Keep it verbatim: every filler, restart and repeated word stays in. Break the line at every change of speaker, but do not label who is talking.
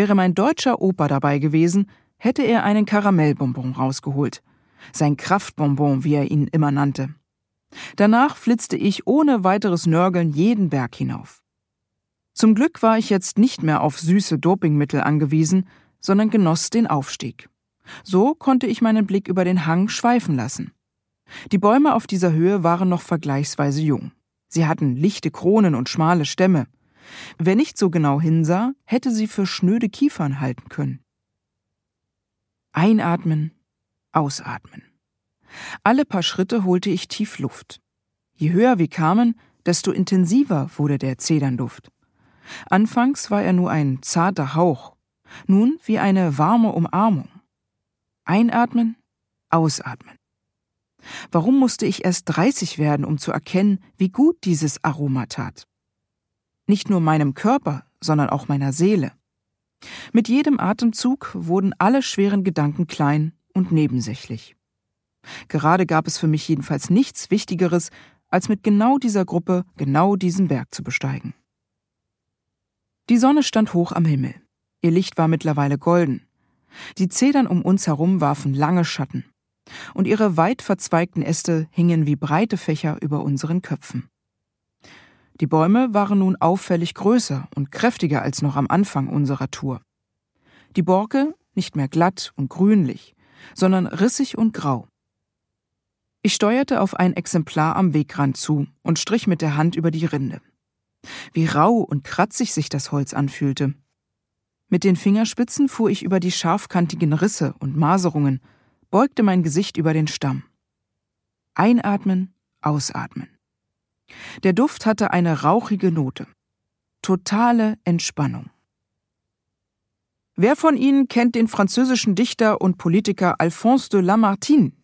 Wäre mein deutscher Opa dabei gewesen, hätte er einen Karamellbonbon rausgeholt. Sein Kraftbonbon, wie er ihn immer nannte. Danach flitzte ich ohne weiteres Nörgeln jeden Berg hinauf. Zum Glück war ich jetzt nicht mehr auf süße Dopingmittel angewiesen, sondern genoss den Aufstieg. So konnte ich meinen Blick über den Hang schweifen lassen. Die Bäume auf dieser Höhe waren noch vergleichsweise jung. Sie hatten lichte Kronen und schmale Stämme. Wer nicht so genau hinsah, hätte sie für schnöde Kiefern halten können. Einatmen, ausatmen. Alle paar Schritte holte ich tief Luft. Je höher wir kamen, desto intensiver wurde der Zedernduft. Anfangs war er nur ein zarter Hauch, nun wie eine warme Umarmung. Einatmen, ausatmen. Warum musste ich erst dreißig werden, um zu erkennen, wie gut dieses Aroma tat? Nicht nur meinem Körper, sondern auch meiner Seele. Mit jedem Atemzug wurden alle schweren Gedanken klein und nebensächlich. Gerade gab es für mich jedenfalls nichts Wichtigeres, als mit genau dieser Gruppe genau diesen Berg zu besteigen. Die Sonne stand hoch am Himmel. Ihr Licht war mittlerweile golden. Die Zedern um uns herum warfen lange Schatten. Und ihre weit verzweigten Äste hingen wie breite Fächer über unseren Köpfen. Die Bäume waren nun auffällig größer und kräftiger als noch am Anfang unserer Tour. Die Borke nicht mehr glatt und grünlich, sondern rissig und grau. Ich steuerte auf ein Exemplar am Wegrand zu und strich mit der Hand über die Rinde. Wie rau und kratzig sich das Holz anfühlte. Mit den Fingerspitzen fuhr ich über die scharfkantigen Risse und Maserungen, beugte mein Gesicht über den Stamm. Einatmen, ausatmen. Der Duft hatte eine rauchige Note. Totale Entspannung. Wer von Ihnen kennt den französischen Dichter und Politiker Alphonse de Lamartine?